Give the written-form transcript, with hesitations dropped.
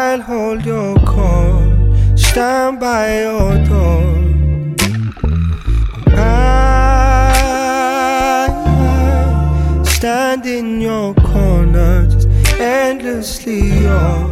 I'll hold your cord, stand by your door. I stand in your corner, just endlessly yours.